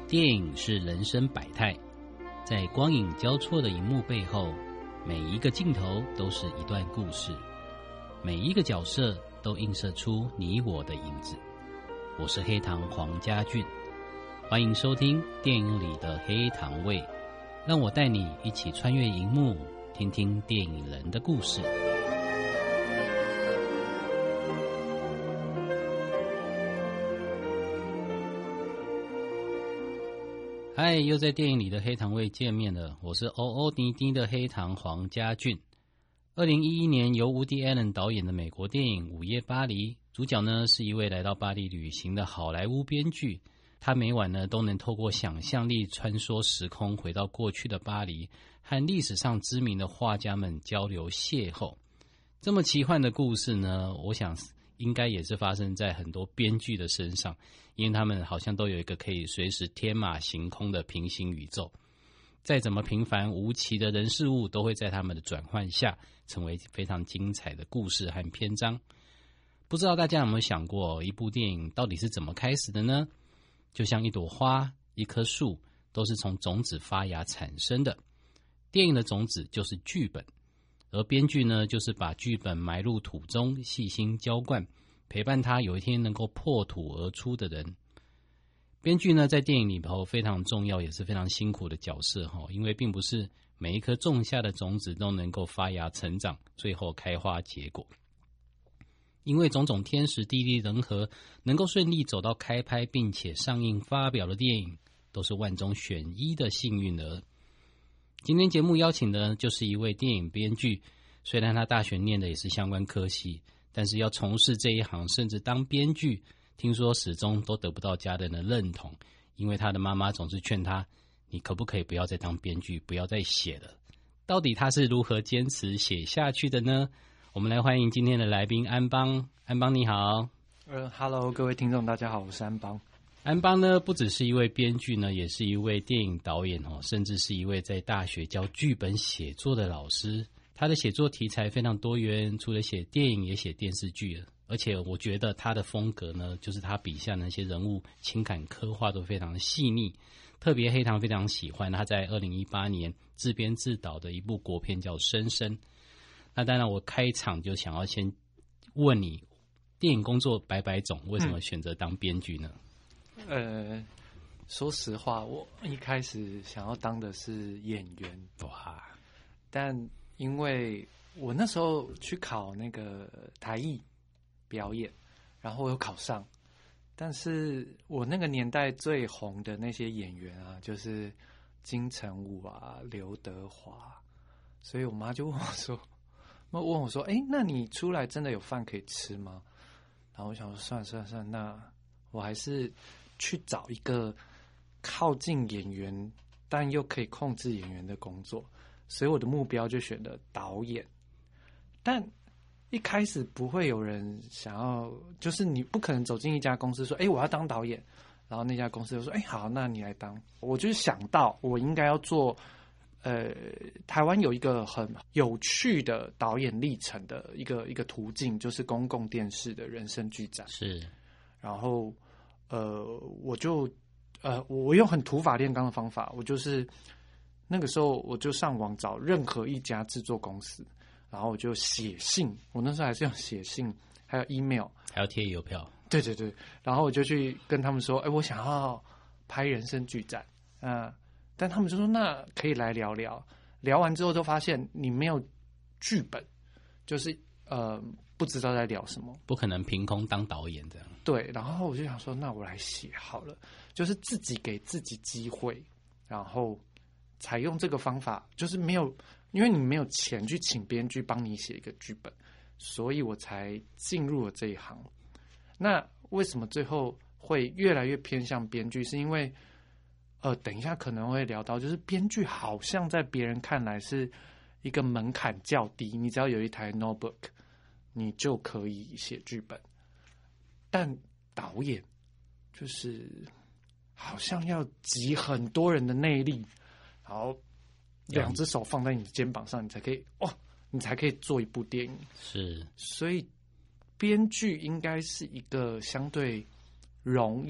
电影是人生百态，在光影交错的荧幕背后，每一个镜头都是一段故事，每一个角色都映射出你我的影子。我是黑糖黄家俊，欢迎收听电影里的黑糖味，让我带你一起穿越荧幕，听听电影人的故事。嗨，又在电影里的黑糖味见面了，我是欧欧滴滴的黑糖黄家俊。2011年由伍迪·艾伦导演的美国电影《午夜巴黎》，主角呢是一位来到巴黎旅行的好莱坞编剧，他每晚呢都能透过想象力穿梭时空，回到过去的巴黎，和历史上知名的画家们交流邂逅。这么奇幻的故事呢，我想应该也是发生在很多编剧的身上，因为他们好像都有一个可以随时天马行空的平行宇宙，再怎么平凡无奇的人事物都会在他们的转换下成为非常精彩的故事和篇章。不知道大家有没有想过，一部电影到底是怎么开始的呢？就像一朵花、一棵树，都是从种子发芽产生的。电影的种子就是剧本，而编剧呢，就是把剧本埋入土中，细心浇灌，陪伴他有一天能够破土而出的人。编剧呢，在电影里头非常重要，也是非常辛苦的角色，因为并不是每一颗种下的种子都能够发芽成长，最后开花结果。因为种种天时地利人和，能够顺利走到开拍并且上映发表的电影，都是万中选一的幸运儿。今天节目邀请的就是一位电影编剧，虽然他大学念的也是相关科系，但是要从事这一行，甚至当编剧，听说始终都得不到家人的认同，因为他的妈妈总是劝他，你可不可以不要再当编剧，不要再写了。到底他是如何坚持写下去的呢？我们来欢迎今天的来宾安邦。安邦你好。 Hello， 各位听众大家好，我是安邦。 安邦呢，不只是一位编剧呢，也是一位电影导演甚至是一位在大学教剧本写作的老师。他的写作题材非常多元，除了写电影也写电视剧，而且我觉得他的风格呢，就是他笔下那些人物情感刻画都非常细腻，特别黑糖非常喜欢他在2018年自编自导的一部国片叫《深深》。那当然我开场就想要先问你，电影工作百百种，为什么选择当编剧呢？ 说实话，我一开始想要当的是演员， 哇！ 但因为我那时候去考那个台艺表演，然后我有考上，但是我那个年代最红的那些演员啊，就是金城武啊、刘德华，所以我妈就问我说：“那你出来真的有饭可以吃吗？”然后我想说：“算了，那我还是去找一个靠近演员但又可以控制演员的工作。”所以我的目标就选了导演。但一开始不会有人想要，就是你不可能走进一家公司说：“我要当导演。”然后那家公司就说：“好，那你来当。”我就是想到我应该要做。台湾有一个很有趣的导演历程的一个途径，就是公共电视的人生剧展。 是， 然后我用很土法炼钢的方法，我就是那个时候我就上网找任何一家制作公司，然后我就写信，我那时候还是用写信，还有 email， 还要贴邮票。 对，然后我就去跟他们说，我想要拍人生剧展，但他们就说那可以来聊聊，聊完之后就发现你没有剧本，就是不知道在聊什么， 不可能凭空当导演这样。 对，然后我就想说，那我来写好了，就是自己给自己机会，然后采用这个方法，就是没有，因为你没有钱去请编剧帮你写一个剧本，所以我才进入了这一行。那为什么最后会越来越偏向编剧？是因为等一下可能会聊到，就是编剧好像在别人看来是一个门槛较低，你只要有一台 notebook， 你就可以写剧本。但导演就是好像要集很多人的内力，然后两只手放在你的肩膀上，你才可以做一部电影。 是， 所以编剧应该是一个相对容易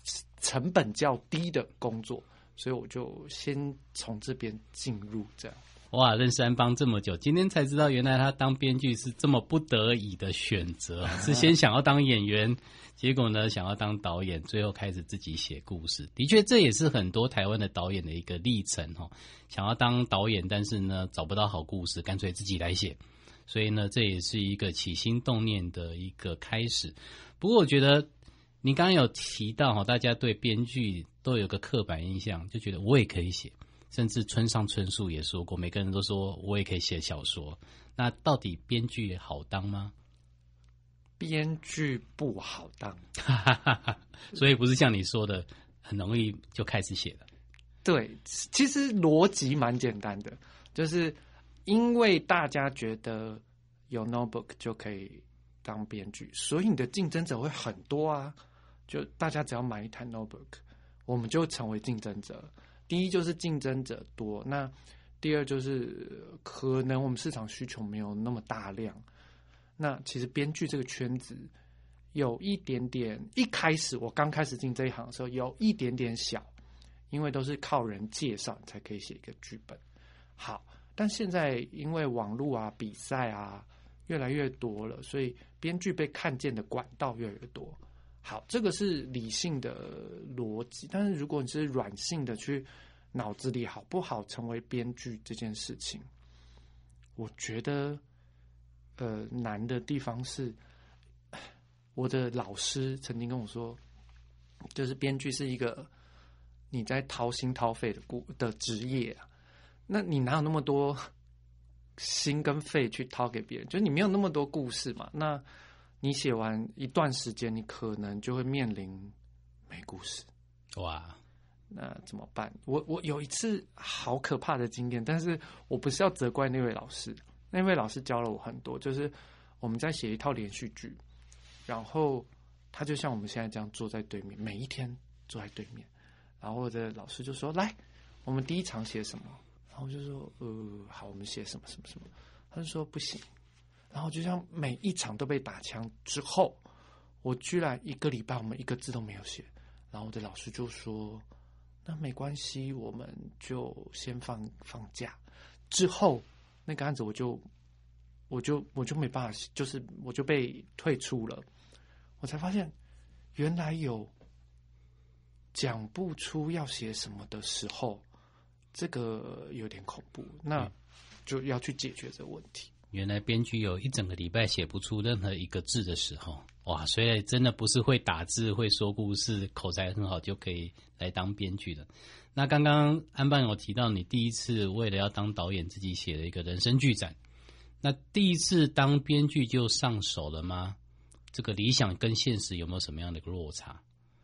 成本较低的工作，所以我就先从这边进入这样。 哇，认识安邦这么久，今天才知道原来他当编剧是这么不得已的选择，是先想要当演员，结果呢想要当导演，最后开始自己写故事。的确，这也是很多台湾的导演的一个历程哦。想要当导演，但是呢找不到好故事，干脆自己来写。所以呢，这也是一个起心动念的一个开始。不过我觉得你刚刚有提到大家对编剧都有个刻板印象，就觉得我也可以写。甚至村上春树也说过，每个人都说我也可以写小说。那到底编剧好当吗？ 编剧不好当， 所以不是像你说的很容易就开始写了。 对，其实逻辑蛮简单的，就是因为大家觉得有 notebook 就可以当编剧，所以你的竞争者会很多啊。就大家只要买一台 notebook， 我们就成为竞争者。第一就是竞争者多，那第二就是可能我们市场需求没有那么大量。那其实编剧这个圈子有一点点，一开始我刚开始进这一行的时候有一点点小，因为都是靠人介绍才可以写一个剧本。好，但现在因为网络啊、比赛啊越来越多了，所以编剧被看见的管道越来越多。好，这个是理性的逻辑，但是如果你是软性的去脑子里好不好成为编剧这件事情，我觉得难的地方是，我的老师曾经跟我说，就是编剧是一个你在掏心掏肺的职业啊，那你哪有那么多心跟肺去掏给别人？就是你没有那么多故事嘛，那你写完一段时间，你可能就会面临没故事。 哇， 那怎么办？我有一次好可怕的经验，但是我不是要责怪那位老师，那位老师教了我很多，就是我们在写一套连续剧，然后他就像我们现在这样坐在对面，每一天坐在对面，然后我的老师就说：“来，我们第一场写什么？”然后我就说：“好，我们写什么什么什么。”他就说：“不行。”然后就像每一场都被打枪之后，我居然1个礼拜我们一个字都没有写。然后我的老师就说：“那没关系，我们就先放假。”之后那个案子我就没办法，就是我就被退出了。我才发现原来有讲不出要写什么的时候，这个有点恐怖，那就要去解决这个问题。 原来编剧有一整个礼拜写不出任何一个字的时候，哇！所以真的不是会打字、会说故事、口才很好就可以来当编剧的。那刚刚安邦有提到，你第一次为了要当导演，自己写了一个人生剧展。那第一次当编剧就上手了吗？这个理想跟现实有没有什么样的一个落差？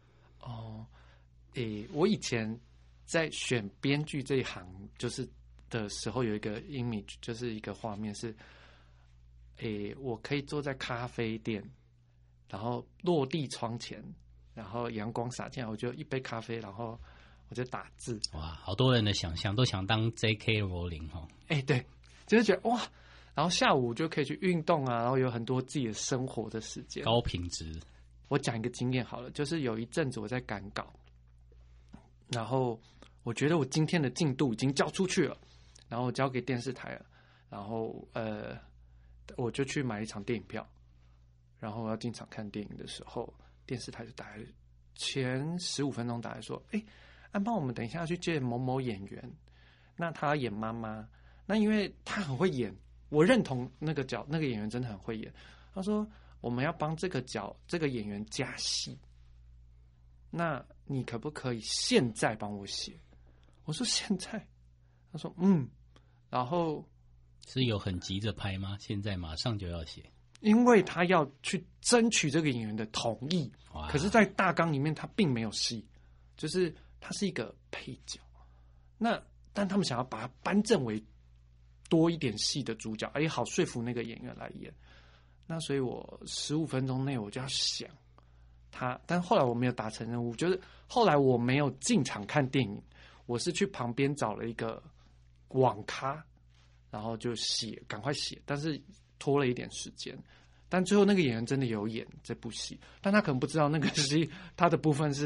我以前在选编剧这一行就是的时候，有一个 image， 就是一个画面是，我可以坐在咖啡店，然后落地窗前，然后阳光洒进来，我就一杯咖啡，然后我就打字。哇， 好多人的想象都想当 J.K. Rowling 哦。 对，就是觉得哇，然后下午就可以去运动啊，然后有很多自己的生活的时间， 高品质。 我讲一个经验好了，就是有一阵子我在赶稿，然后我觉得我今天的进度已经交出去了，然后我交给电视台了，然后我就去买一场电影票，然后我要进场看电影的时候，电视台就打来，前15分钟打来说：“安邦，我们等一下要去见某某演员，那他要演妈妈，那因为他很会演，我认同那个演员真的很会演。他说我们要帮这个演员加戏，那你可不可以现在帮我写？”我说现在，他说然后是有很急着拍吗？现在马上就要写？ 因为他要去争取这个演员的同意，可是在大纲里面他并没有戏，就是他是一个配角。但他们想要把他颁证为多一点戏的主角，好说服那个演员来演。那所以我15分钟内我就要想他，但后来我没有达成任务，就是后来我没有进场看电影，我是去旁边找了一个网咖，然后就赶快写，但是拖了一点时间。但最后那个演员真的有演这部戏，但他可能不知道那个戏他的部分是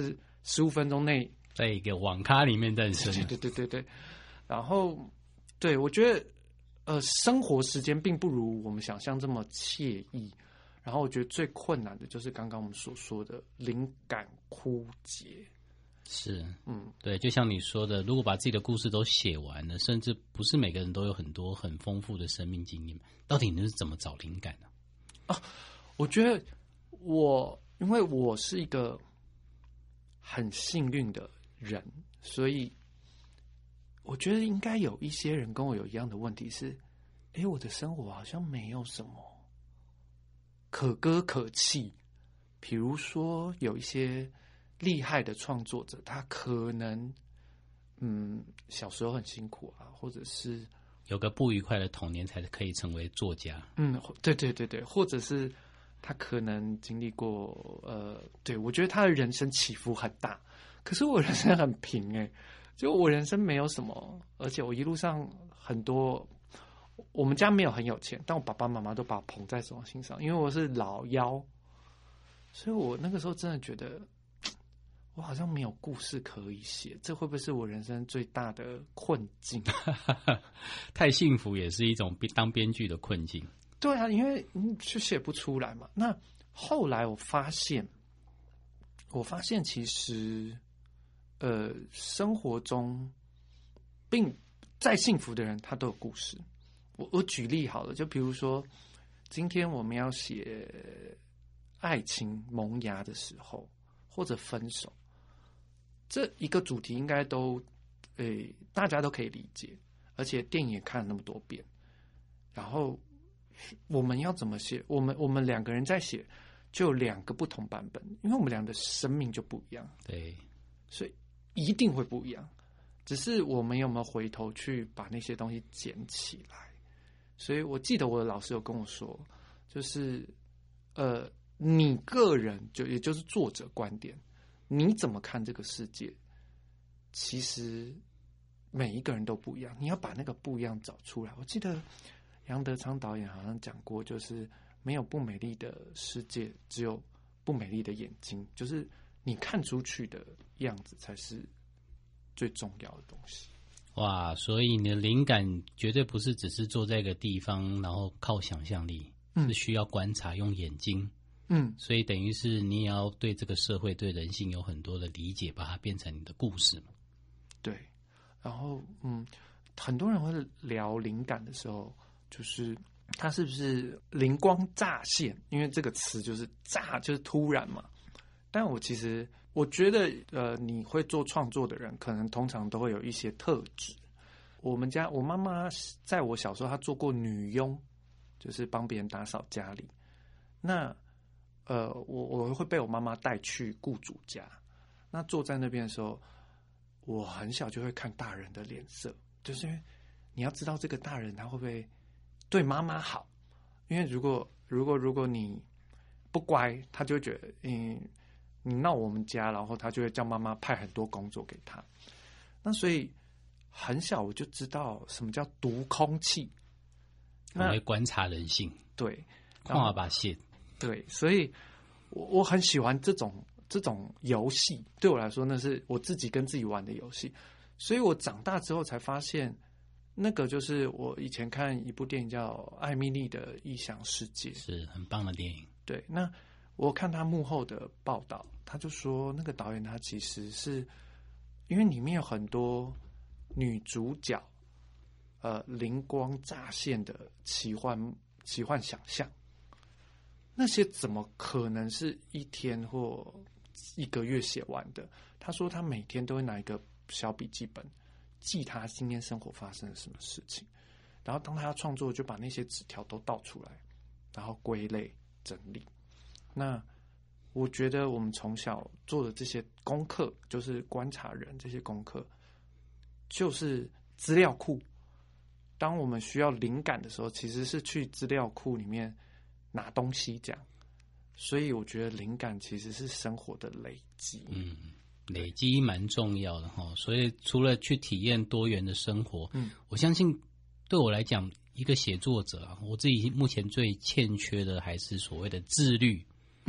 15分钟内在一个网咖里面诞生。 对。然后，对，我觉得生活时间并不如我们想象这么惬意。然后我觉得最困难的就是刚刚我们所说的灵感枯竭。 是，对，就像你说的，如果把自己的故事都写完了，甚至不是每个人都有很多很丰富的生命经验，到底你是怎么找灵感呢？ 我觉得因为我是一个很幸运的人，所以我觉得应该有一些人跟我有一样的问题是，我的生活好像没有什么可歌可泣。比如说有一些厉害的创作者，他可能小时候很辛苦啊，或者是有个不愉快的童年才可以成为作家。 对，或者是他可能经历过对，我觉得他的人生起伏很大，可是我人生很平就我人生没有什么，而且我一路上很多，我们家没有很有钱，但我爸爸妈妈都把我捧在手心上，因为我是老幺，所以我那个时候真的觉得我好像没有故事可以写，这会不会是我人生最大的困境？ 太幸福也是一种当编剧的困境。 对啊，因为就写不出来嘛。那后来我发现其实生活中并再幸福的人他都有故事。我举例好了，就比如说今天我们要写爱情萌芽的时候，或者分手，这一个主题应该都大家都可以理解，而且电影也看了那么多遍。然后我们要怎么写？我们两个人在写，就有2个不同版本，因为我们俩的生命就不一样， 对， 所以一定会不一样。只是我们有没有回头去把那些东西捡起来？所以我记得我的老师有跟我说，就是你个人也就是作者观点，你怎么看这个世界？其实每一个人都不一样，你要把那个不一样找出来。我记得杨德昌导演好像讲过，就是没有不美丽的世界，只有不美丽的眼睛，就是你看出去的样子才是最重要的东西。 哇，所以你的灵感绝对不是只是坐在一个地方，然后靠想象力，是需要观察，用眼睛。所以等于是你也要对这个社会、对人性有很多的理解，把它变成你的故事嘛。 对，然后很多人会聊灵感的时候，就是它是不是灵光乍现？因为这个词就是乍，就是突然嘛。但我觉得你会做创作的人，可能通常都会有一些特质。我妈妈在我小时候，她做过女佣，就是帮别人打扫家里。那我会被我妈妈带去雇主家。那坐在那边的时候，我很小就会看大人的脸色，就是因为你要知道这个大人他会不会对妈妈好。因为如果你不乖，他就会觉得你闹我们家，然后他就会叫妈妈派很多工作给他。那所以很小我就知道什么叫读空气， 我会观察人性， 对， 看我把线， 对，所以我很喜欢这种游戏，对我来说那是我自己跟自己玩的游戏。所以我长大之后才发现，那个就是我以前看一部电影叫《艾米丽的异想世界》， 是很棒的电影。 对，那我看他幕后的报道，他就说那个导演他其实是因为里面有很多女主角灵光乍现的奇幻想象，那些怎么可能是1天或1个月写完的？他说他每天都会拿一个小笔记本记他今天生活发生了什么事情，然后当他要创作就把那些纸条都倒出来，然后归类整理。那我觉得我们从小做的这些功课，就是观察人这些功课，就是资料库。当我们需要灵感的时候，其实是去资料库里面拿东西这样。所以我觉得灵感其实是生活的累积。 累积蛮重要的哈。所以除了去体验多元的生活，我相信对我来讲，一个写作者啊，我自己目前最欠缺的还是所谓的自律。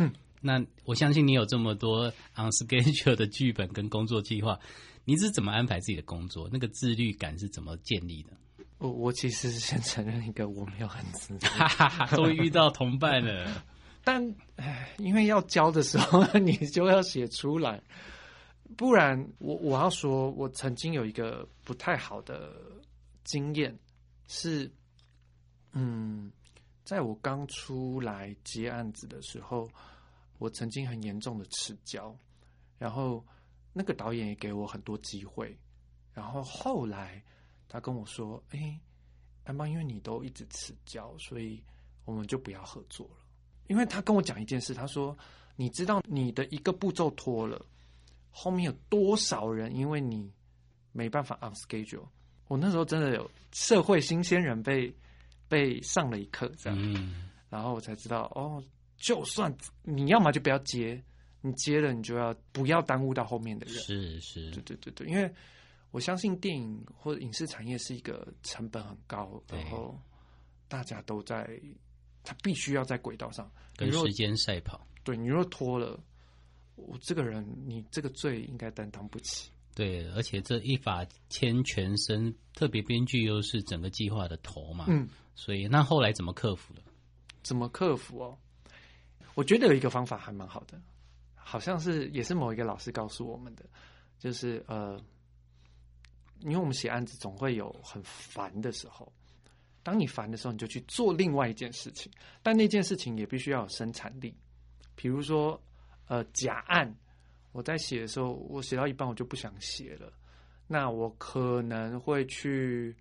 那我相信你有这么多 on schedule 的剧本跟工作计划，你是怎么安排自己的工作？那个自律感是怎么建立的？ 我其实先承认一个，我没有很自律， 终于遇到同伴了。 但因为要教的时候，你就要写出来，不然我要说，我曾经有一个不太好的经验是，在我刚出来接案子的时候，我曾经很严重的迟交，然后那个导演也给我很多机会，然后后来他跟我说：“安邦，因为你都一直迟交，所以我们就不要合作了。”因为他跟我讲一件事，他说：“你知道你的一个步骤拖了，后面有多少人因为你没办法 on schedule？” 我那时候真的有社会新鲜人被上了一课，这样，然后我才知道就算你要么就不要接，你接了你就要不要耽误到后面的人。 是， 对，因为我相信电影或者影视产业是一个成本很高，然后大家都在。他必须要在轨道上跟时间赛跑。 对，你若拖了，我这个人，你这个罪应该担当不起。 对，而且这一法牵全身，特别编剧又是整个计划的头嘛。所以那后来怎么克服了？ 怎么克服我觉得有一个方法还蛮好的，好像是也是某一个老师告诉我们的，就是因为我们写案子总会有很烦的时候。当你烦的时候，你就去做另外一件事情，但那件事情也必须要有生产力。比如说，假案，我在写的时候，我写到一半我就不想写了，那我可能会去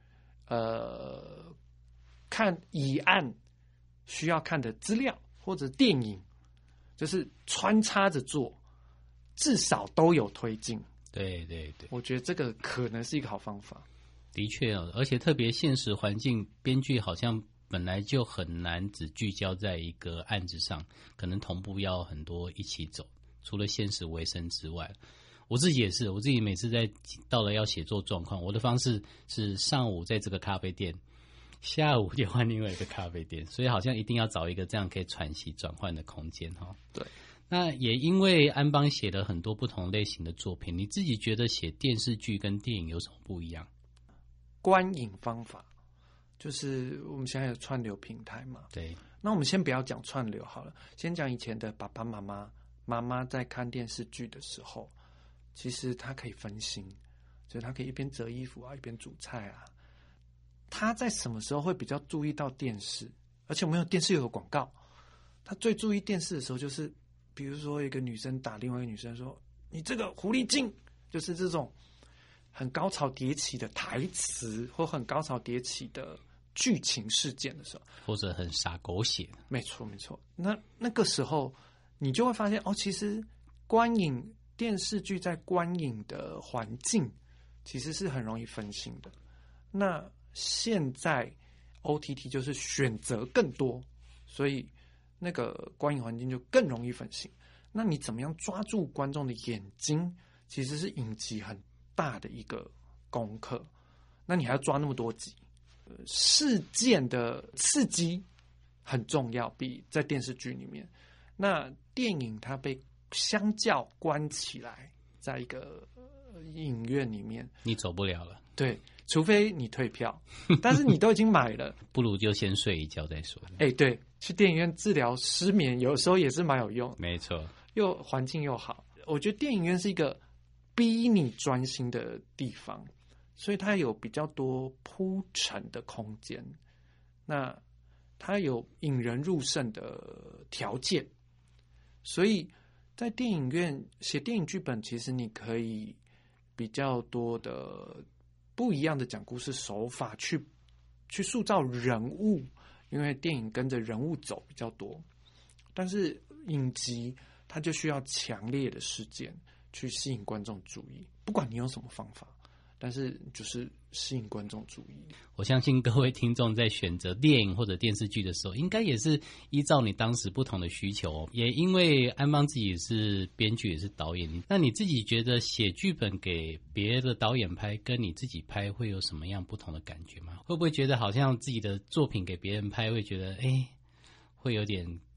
看乙案需要看的资料或者电影，就是穿插着做，至少都有推进。 对， 我觉得这个可能是一个好方法。 的确而且特别现实环境，编剧好像本来就很难只聚焦在一个案子上，可能同步要很多一起走。除了现实为生之外，我自己也是，我自己每次到了要写作状况，我的方式是上午在这个咖啡店，下午就换另外一个咖啡店，所以好像一定要找一个这样可以喘息转换的空间对。 那也因为安邦写了很多不同类型的作品，你自己觉得写电视剧跟电影有什么不一样？ 观影方法就是我们现在有串流平台嘛， 对。 那我们先不要讲串流好了，先讲以前的爸爸妈妈在看电视剧的时候，其实他可以分心，所以他可以一边折衣服啊，一边煮菜啊。他在什么时候会比较注意到电视？而且我们有电视又有广告，他最注意电视的时候就是，比如说一个女生打另外一个女生说：“你这个狐狸精！”就是这种。很高潮迭起的台词，或很高潮迭起的剧情事件的时候， 或者很傻狗血。 没错。那个时候，你就会发现其实观影电视剧在观影的环境其实是很容易分心的。那现在 OTT 就是选择更多，所以那个观影环境就更容易分心。那你怎么样抓住观众的眼睛，其实是影集很大的一个功课。那你还要抓那么多集，事件的刺激很重要，比在电视剧里面。那电影它被相较关起来，在一个影院里面， 你走不了了。 对，除非你退票，但是你都已经买了， 不如就先睡一觉再说。 对，去电影院治疗失眠，有时候也是蛮有用的。 没错， 又环境又好。我觉得电影院是一个逼你专心的地方，所以它有比较多铺陈的空间，那它有引人入胜的条件，所以在电影院写电影剧本，其实你可以比较多的不一样的讲故事手法去塑造人物，因为电影跟着人物走比较多，但是影集它就需要强烈的事件去吸引观众注意，不管你用什么方法，但是就是吸引观众注意。 我相信各位听众在选择电影或者电视剧的时候，应该也是依照你当时不同的需求。也因为安邦自己也是编剧也是导演，那你自己觉得写剧本给别的导演拍跟你自己拍会有什么样不同的感觉吗？会不会觉得好像自己的作品给别人拍会觉得会有点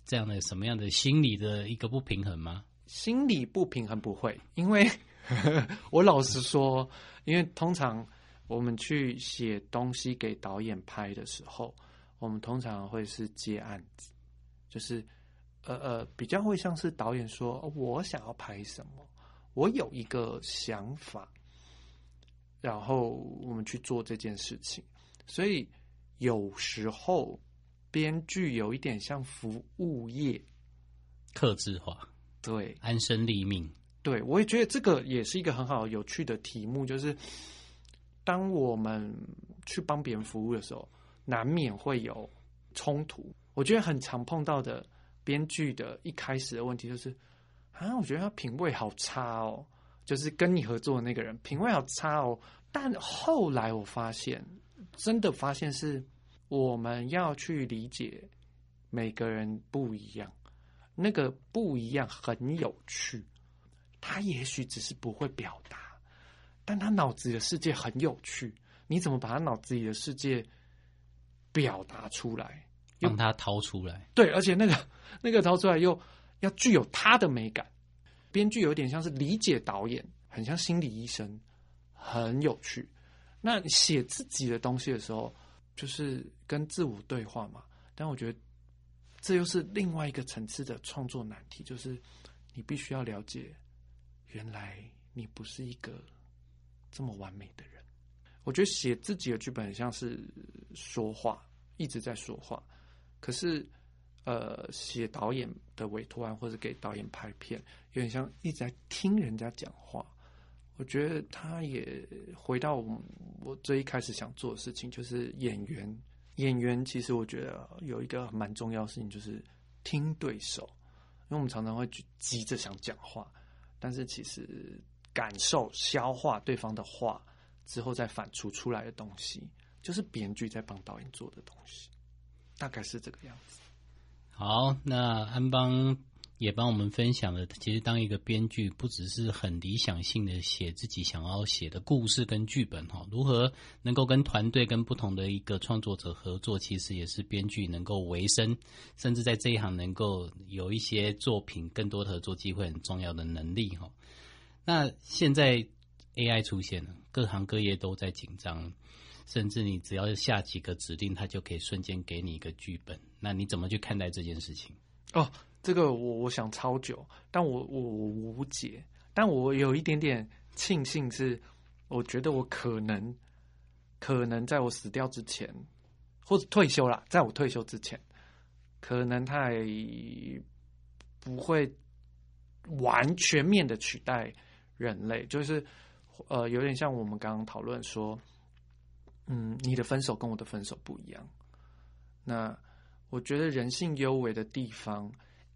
这样的什么样的心理的一个不平衡吗？ 心理不平衡不会，因为我老实说，因为通常我们去写东西给导演拍的时候，我们通常会是接案子，就是比较会像是导演说，我想要拍什么，我有一个想法，然后我们去做这件事情。所以有时候编剧有一点像服务业， 客制化， 对， 安身立命。 对，我也觉得这个也是一个很好有趣的题目，就是当我们去帮别人服务的时候，难免会有冲突。我觉得很常碰到的编剧的一开始的问题就是我觉得他品味好差哦，就是跟你合作的那个人品味好差哦。但后来我发现，真的发现是我们要去理解每个人不一样，那个不一样很有趣。他也许只是不会表达，但他脑子里的世界很有趣。你怎么把他脑子里的世界表达出来， 让他掏出来？ 对，而且那个掏出来又要具有他的美感。编剧有点像是理解导演，很像心理医生，很有趣。那写自己的东西的时候，就是跟自我对话嘛。但我觉得这又是另外一个层次的创作难题，就是你必须要了解，原来你不是一个这么完美的人。我觉得写自己的剧本很像是说话，一直在说话。可是写导演的委托案或者给导演拍片，有点像一直在听人家讲话。我觉得他也回到我最一开始想做的事情，就是演员。演员其实我觉得有一个蛮重要的事情，就是听对手。因为我们常常会急着想讲话，但是其实感受、消化对方的话之后再反刍出来的东西，就是编剧在帮导演做的东西，大概是这个样子。 好，那安邦也帮我们分享了，其实当一个编剧不只是很理想性的写自己想要写的故事跟剧本，如何能够跟团队跟不同的一个创作者合作，其实也是编剧能够维生，甚至在这一行能够有一些作品更多的合作机会很重要的能力。那现在 AI 出现了，各行各业都在紧张，甚至你只要下几个指令，它就可以瞬间给你一个剧本。那你怎么去看待这件事情？ 这个我想超久，但我无解。但我有一点点庆幸是，我觉得我可能在我死掉之前，或者退休啦，在我退休之前，可能它还不会完全面的取代人类。就是有点像我们刚刚讨论说，你的分手跟我的分手不一样。那我觉得人性幽微的地方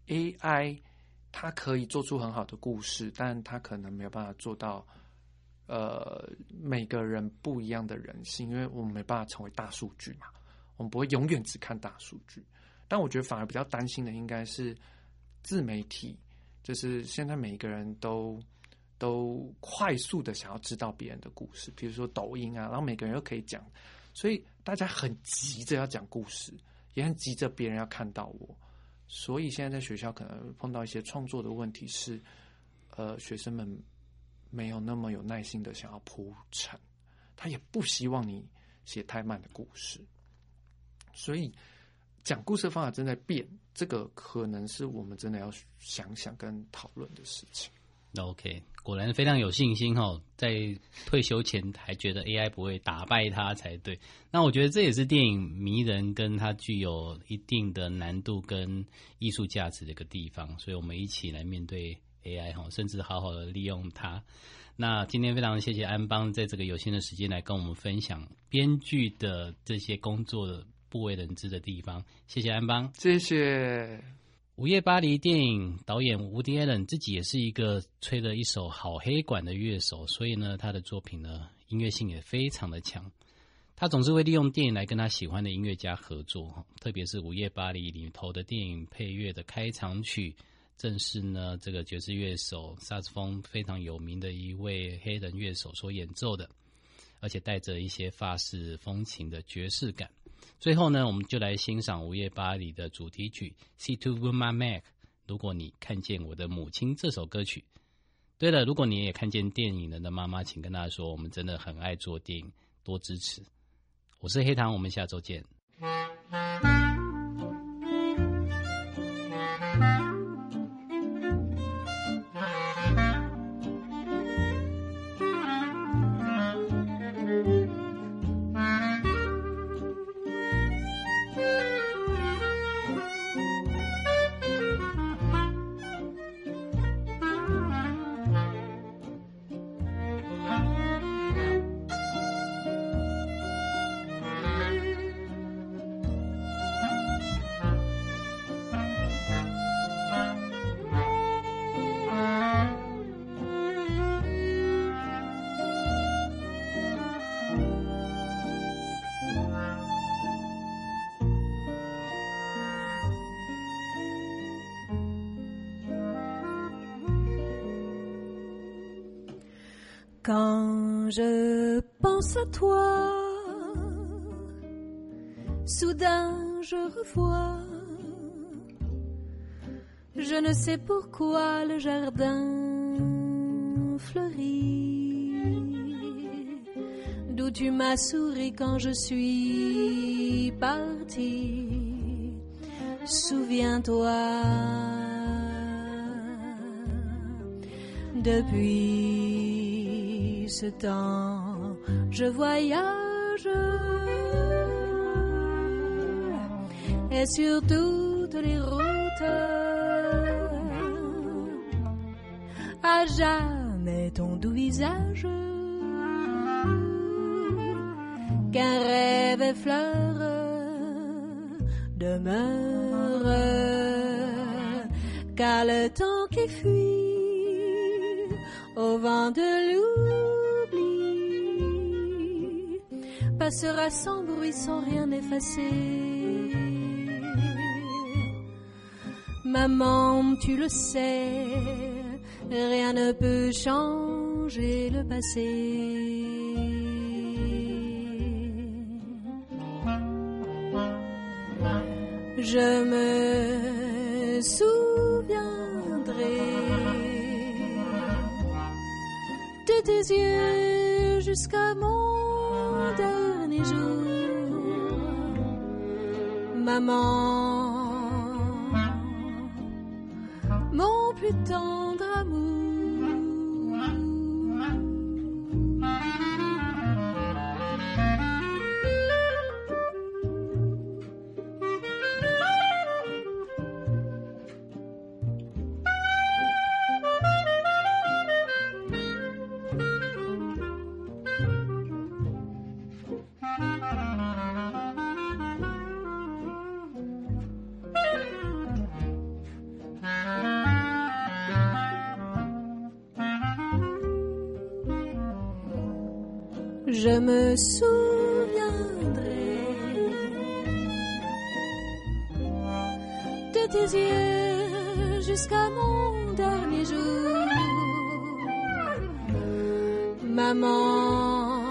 ，AI 它可以做出很好的故事，但它可能没有办法做到每个人不一样的人性，因为我们没办法成为大数据嘛，我们不会永远只看大数据。但我觉得反而比较担心的应该是自媒体，就是现在每一个人都快速的想要知道别人的故事，比如说抖音啊，然后每个人又可以讲，所以大家很急着要讲故事，也很急着别人要看到我。所以现在在学校可能碰到一些创作的问题是，学生们没有那么有耐心的想要铺陈，他也不希望你写太慢的故事，所以讲故事的方法正在变，这个可能是我们真的要想想跟讨论的事情。 OK， 果然非常有信心在退休前还觉得 AI 不会打败他才对。那我觉得这也是电影迷人跟它具有一定的难度跟艺术价值的一个地方，所以我们一起来面对 AI， 甚至好好的利用它。那今天非常谢谢安邦在这个有限的时间来跟我们分享编剧的这些工作的不为人知的地方，谢谢安邦。 谢谢。 午夜巴黎电影导演伍迪·艾伦自己也是一个吹了一手好黑管的乐手，所以呢，他的作品呢音乐性也非常的强。他总是会利用电影来跟他喜欢的音乐家合作，特别是午夜巴黎里头的电影配乐的开场曲，正是呢这个爵士乐手萨克斯风非常有名的一位黑人乐手所演奏的，而且带着一些法式风情的爵士感。 最后呢，我们就来欣赏午夜巴黎的主题曲 See to My Mac 如果你看见我的母亲这首歌曲。对了，如果你也看见电影人的妈妈，请跟她说我们真的很爱做电影，多支持。我是黑糖，我们下周见。 Quand je pense à toi, soudain je revois, je ne sais pourquoi le jardin fleuri, d'où tu m'as souri quand je suis partie. Souviens-toi, depuis ce temps, je voyage et sur toutes les routes, à jamais ton doux visage, qu'un rêve effleure, demeure, car le temps qui fuit au vent de l'oubli passera sans bruit, sans rien effacer. Maman, tu le sais, rien ne peut changer le passé. Je me souviendrai de tes yeux jusqu'à mon dernier jour, maman, mon plus tendre amour. Je me souviendrai de tes yeux jusqu'à mon dernier jour, maman,